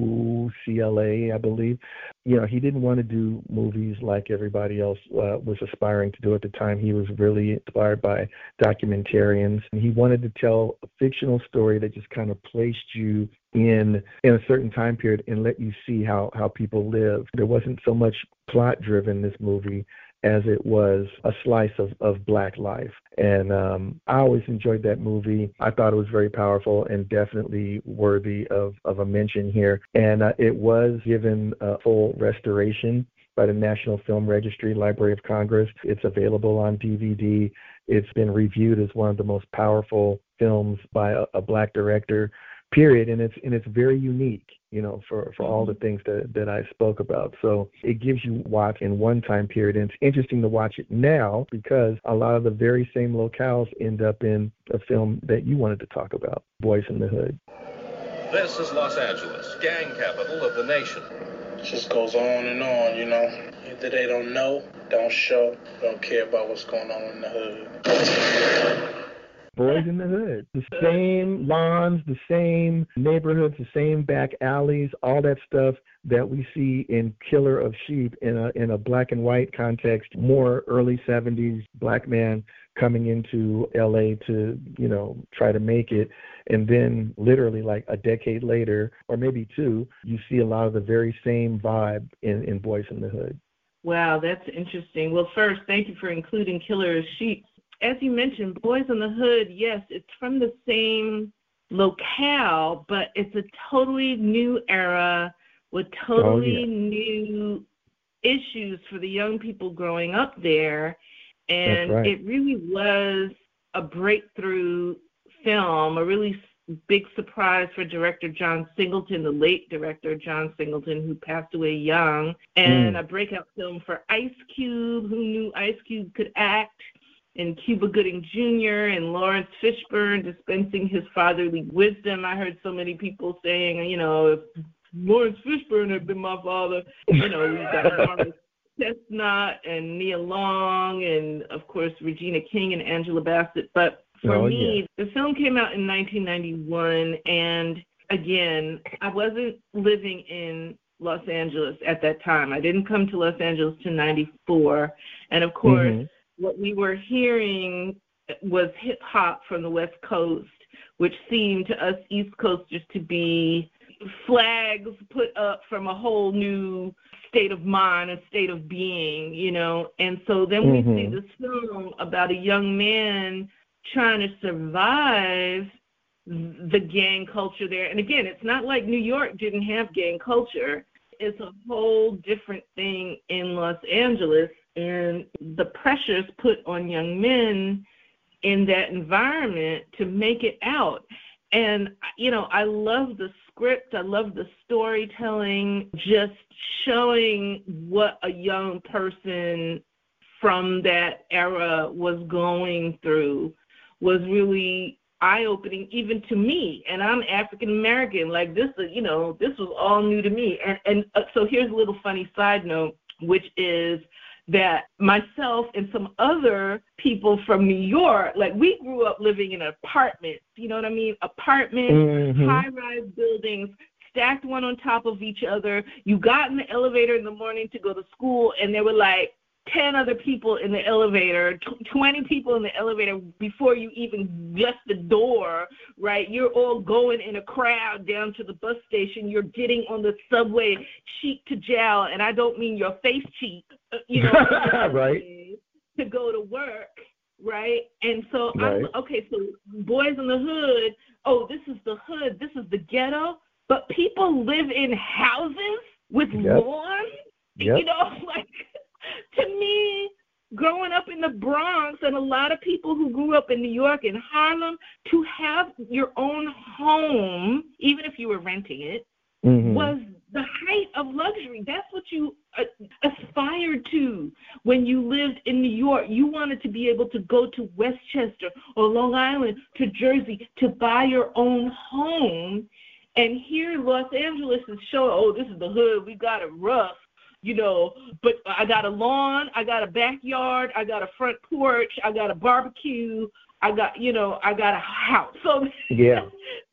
U C L A, I believe. You know, he didn't want to do movies like everybody else uh, was aspiring to do at the time. He was really inspired by documentarians. And he wanted to tell a fictional story that just kind of placed you in in a certain time period and let you see how, how people lived. There wasn't so much plot-driven, this movie, as it was a slice of, of Black life. And um, I always enjoyed that movie. I thought it was very powerful and definitely worthy of, of a mention here. And uh, it was given a full restoration by the National Film Registry, Library of Congress. It's available on D V D. It's been reviewed as one of the most powerful films by a, a Black director, period. And it's and it's very unique, you know, for, for all the things that, that I spoke about. So it gives you watch in one time period. And it's interesting to watch it now because a lot of the very same locales end up in a film that you wanted to talk about, Boys in the Hood. This is Los Angeles, gang capital of the nation. It just goes on and on, you know. Either they don't know, don't show, don't care about what's going on in the hood. Boys in the Hood. The same lawns, the same neighborhoods, the same back alleys, all that stuff that we see in Killer of Sheep in a in a black and white context, more early seventies black man coming into L A to, you know, try to make it. And then literally like a decade later, or maybe two, you see a lot of the very same vibe in, in Boys in the Hood. Wow, that's interesting. Well, first, thank you for including Killer of Sheep. As you mentioned, Boys in the Hood, yes, it's from the same locale, but it's a totally new era with totally oh, yeah. new issues for the young people growing up there. And right. it really was a breakthrough film, a really big surprise for director John Singleton, the late director John Singleton, who passed away young, and mm. a breakout film for Ice Cube, who knew Ice Cube could act, and Cuba Gooding Junior and Lawrence Fishburne dispensing his fatherly wisdom. I heard so many people saying, you know, if Lawrence Fishburne had been my father, you know, we got Lawrence Chestnut and Nia Long and, of course, Regina King and Angela Bassett. But for oh, me, yeah. the film came out in nineteen ninety-one, and, again, I wasn't living in Los Angeles at that time. I didn't come to Los Angeles till ninety-four, and, of course, mm-hmm. what we were hearing was hip-hop from the West Coast, which seemed to us East Coasters to be flags put up from a whole new state of mind, a state of being, you know. And so then mm-hmm. we see this film about a young man trying to survive the gang culture there. And, again, it's not like New York didn't have gang culture. It's a whole different thing in Los Angeles. And the pressures put on young men in that environment to make it out. And, you know, I love the script. I love the storytelling, just showing what a young person from that era was going through was really eye-opening even to me. And I'm African-American. Like, this, you know, this was all new to me. And, and uh, so here's a little funny side note, which is that myself and some other people from New York, like we grew up living in apartments, you know what I mean? Apartments, mm-hmm. high-rise buildings, stacked one on top of each other. You got in the elevator in the morning to go to school, and there were like ten other people in the elevator, twenty people in the elevator before you even left the door, right? You're all going in a crowd down to the bus station. You're getting on the subway cheek to jowl, and I don't mean your face cheek, you know, right? To go to work, right? And so, right. I'm, okay, so Boys in the Hood, oh, this is the hood, this is the ghetto, but people live in houses with yep. lawns, yep. you know, like, to me, growing up in the Bronx, and a lot of people who grew up in New York and Harlem, to have your own home, even if you were renting it, mm-hmm. was the height of luxury. That's what you uh, aspired to when you lived in New York. You wanted to be able to go to Westchester or Long Island to Jersey to buy your own home. And here Los Angeles is showing, oh, this is the hood. We got it rough. You know, but I got a lawn, I got a backyard, I got a front porch, I got a barbecue, I got, you know, I got a house. So yeah,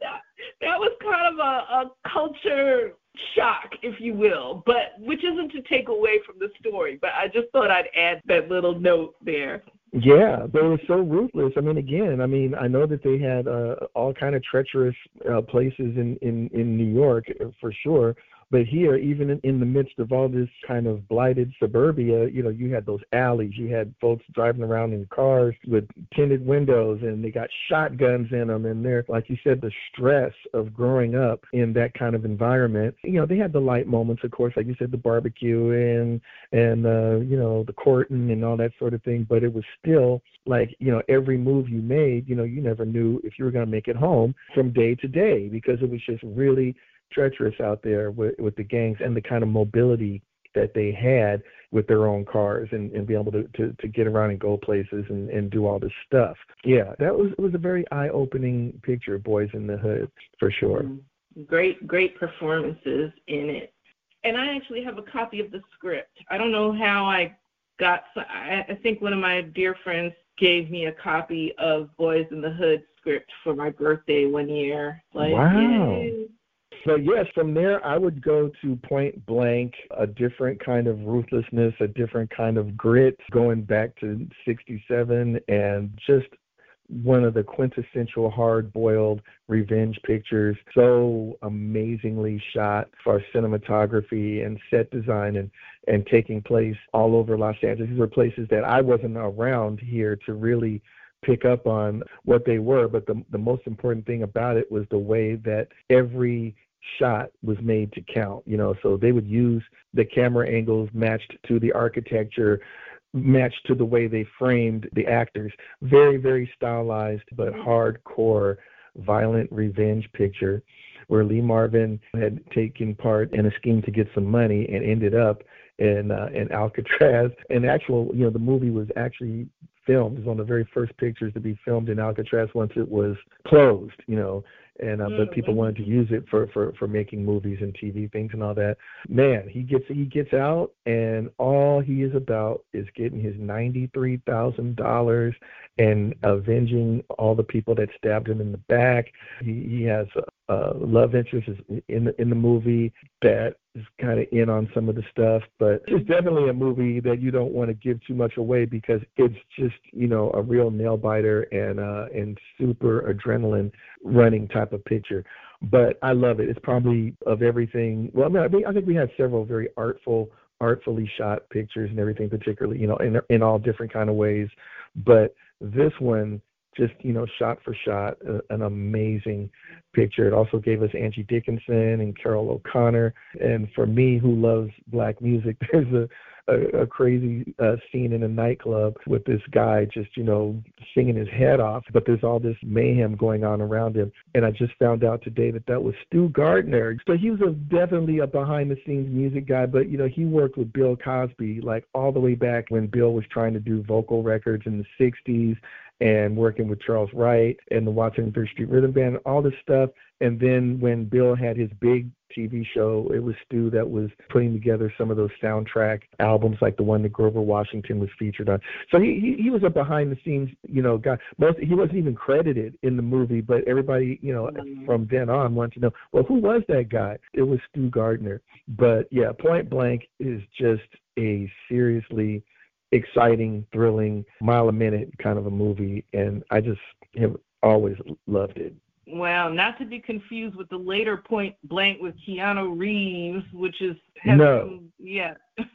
that was kind of a, a culture shock, if you will, but which isn't to take away from the story. But I just thought I'd add that little note there. Yeah, they were so ruthless. I mean, again, I mean, I know that they had uh, all kind of treacherous uh, places in, in, in New York for sure. But here, even in, in the midst of all this kind of blighted suburbia, you know, you had those alleys. You had folks driving around in cars with tinted windows, and they got shotguns in them. And they're, like you said, the stress of growing up in that kind of environment. You know, they had the light moments, of course, like you said, the barbecue and, and uh, you know, the courting and all that sort of thing. But it was still like, you know, every move you made, you know, you never knew if you were going to make it home from day to day, because it was just really treacherous out there with, with the gangs and the kind of mobility that they had with their own cars and, and be able to, to, to get around and go places and, and do all this stuff. Yeah, that was it was a very eye-opening picture, Boys in the Hood, for sure. Mm-hmm. Great, great performances in it. And I actually have a copy of the script. I don't know how I got, I, I think one of my dear friends gave me a copy of Boys in the Hood script for my birthday one year. Like, wow. Yay. So, yes, from there, I would go to Point Blank, a different kind of ruthlessness, a different kind of grit, going back to sixty-seven, and just one of the quintessential hard-boiled revenge pictures, so amazingly shot for cinematography and set design and, and taking place all over Los Angeles. These are places that I wasn't around here to really pick up on what they were, but the, the most important thing about it was the way that every shot was made to count, you know, so they would use the camera angles matched to the architecture, matched to the way they framed the actors. Very, very stylized, but hardcore, violent revenge picture where Lee Marvin had taken part in a scheme to get some money and ended up in uh, in Alcatraz. And actual, you know, the movie was actually filmed. It was one of the very first pictures to be filmed in Alcatraz once it was closed, you know. And uh, but people wanted to use it for, for, for making movies and T V things and all that. Man, he gets he gets out, and all he is about is getting his ninety-three thousand dollars and avenging all the people that stabbed him in the back. He he has a, a love interest in the in the movie that is kind of in on some of the stuff, but it's definitely a movie that you don't want to give too much away because it's just, you know, a real nail biter and uh, and super adrenaline running type of picture. But I love it. It's probably of everything. Well, I mean, I think we had several very artful, artfully shot pictures and everything, particularly, you know, in in all different kind of ways. But this one, just, you know, shot for shot, uh, an amazing picture. It also gave us Angie Dickinson and Carol O'Connor. And for me, who loves black music, there's a, a, a crazy uh, scene in a nightclub with this guy just, you know, singing his head off. But there's all this mayhem going on around him. And I just found out today that that was Stu Gardner. So he was a, definitely a behind-the-scenes music guy. But, you know, he worked with Bill Cosby, like all the way back when Bill was trying to do vocal records in the sixties. And working with Charles Wright and the Watson and Third Street Rhythm Band, all this stuff. And then when Bill had his big T V show, it was Stu that was putting together some of those soundtrack albums, like the one that Grover Washington was featured on. So he he, he was a behind-the-scenes, you know, guy. Most he wasn't even credited in the movie, but everybody, you know, mm-hmm. from then on wanted to know, well, who was that guy? It was Stu Gardner. But yeah, Point Blank is just a seriously exciting, thrilling, mile a minute kind of a movie, and I just have always loved it. Well, not to be confused with the later Point Blank with Keanu Reeves, which is has no, some, yeah.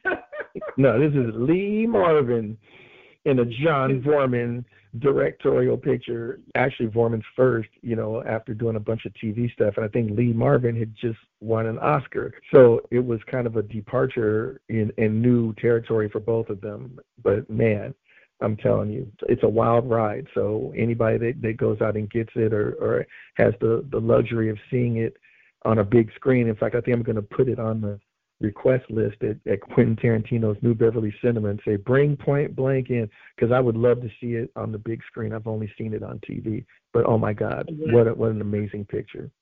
no, this is Lee Marvin in a John Vorman directorial picture. Actually, Vorman's first, you know, after doing a bunch of T V stuff, and I think Lee Marvin had just won an Oscar. So it was kind of a departure in, in new territory for both of them. But man, I'm telling you, it's a wild ride. So anybody that, that goes out and gets it or, or has the, the luxury of seeing it on a big screen. In fact, I think I'm going to put it on the request list at, at Quentin Tarantino's New Beverly Cinema and say, bring Point Blank in, because I would love to see it on the big screen. I've only seen it on T V. But, oh, my God, yeah. what a, what an amazing picture.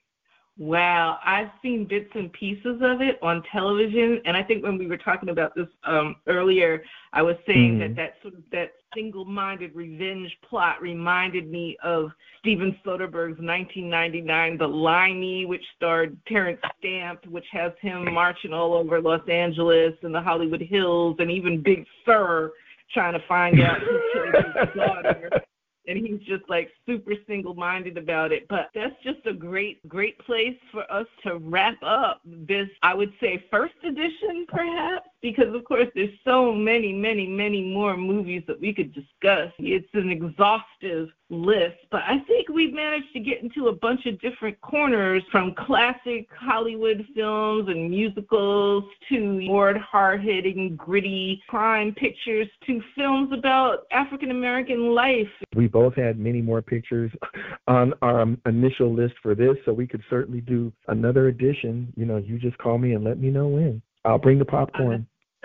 Wow, I've seen bits and pieces of it on television, and I think when we were talking about this um, earlier, I was saying mm. that that sort of that single-minded revenge plot reminded me of Steven Soderbergh's nineteen ninety-nine The Limey, which starred Terrence Stamp, which has him marching all over Los Angeles and the Hollywood Hills, and even Big Sur trying to find out who killed his daughter. And he's just like super single-minded about it. But that's just a great, great place for us to wrap up this, I would say, first edition, perhaps, because, of course, there's so many, many, many more movies that we could discuss. It's an exhaustive list, but I think we've managed to get into a bunch of different corners, from classic Hollywood films and musicals to more hard-hitting, gritty crime pictures to films about African-American life. We both had many more pictures on our initial list for this, so we could certainly do another edition. You know, you just call me and let me know when. I'll bring the popcorn.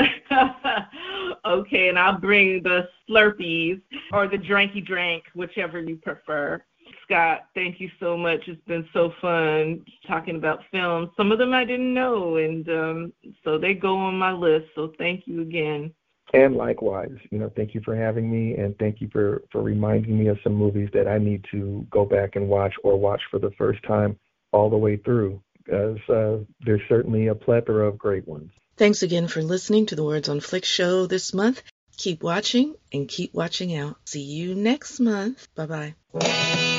Okay, and I'll bring the Slurpees or the Dranky Drank, whichever you prefer. Scott, thank you so much. It's been so fun talking about films. Some of them I didn't know, and um, so they go on my list, so thank you again. And likewise, you know, thank you for having me, and thank you for, for reminding me of some movies that I need to go back and watch or watch for the first time all the way through, because uh, there's certainly a plethora of great ones. Thanks again for listening to the Words on Flick show this month. Keep watching and keep watching out. See you next month. Bye-bye.